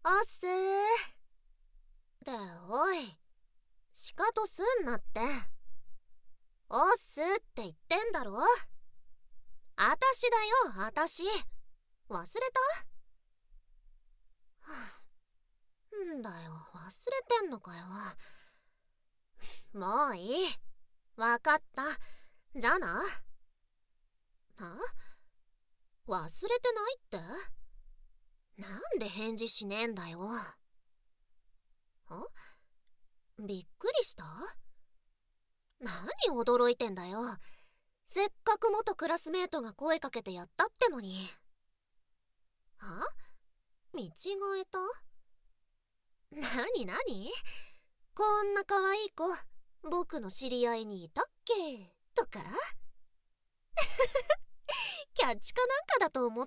おっすー。っておい、しかとすんなって。おっすって言ってんだろ。あたしだよ、あたし。忘れた？んだよ、忘れてんのかよ。もういい。わかった。じゃあな。忘れてないって？なんで返事しねえんだよ。びっくりした？何驚いてんだよ。せっかく元クラスメートが声かけてやったってのに。見違えた？なにこんな可愛い子、僕の知り合いにいたっけとかキャッチかなんかだと思った？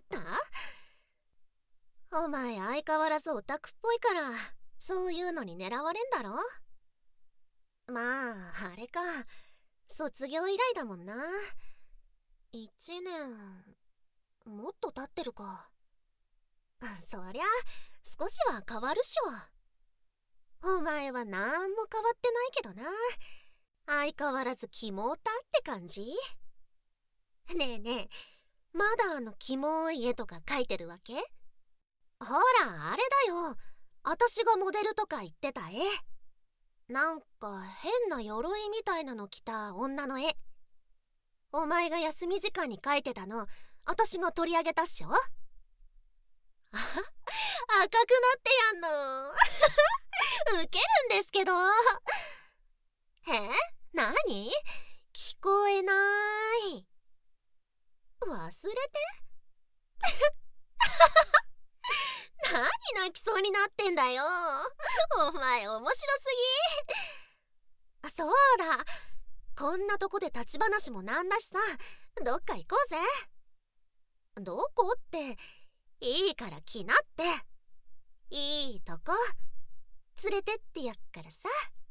お前相変わらずオタクっぽいから、そういうのに狙われんだろ。まあ、あれか。卒業以来だもんな。1年、もっと経ってるか。そりゃ、少しは変わるっしょ。お前はなんも変わってないけどな。相変わらずキモータって感じ？ねえねえ、まだキモい絵とか描いてるわけ？ほら、あれだよ。あたしがモデルとか言ってた絵。なんか変な鎧みたいなの着た女の絵。お前が休み時間に描いてたの、あたしが取り上げたっしょ。赤くなってやんのウケるんですけど。なに？聞こえない。忘れて？何泣きそうになってんだよ。お前面白すぎ。そうだ、こんなとこで立ち話もなんだしさ、どっか行こうぜ。どこって、いいから来なって。いいとこ連れてってやっからさ。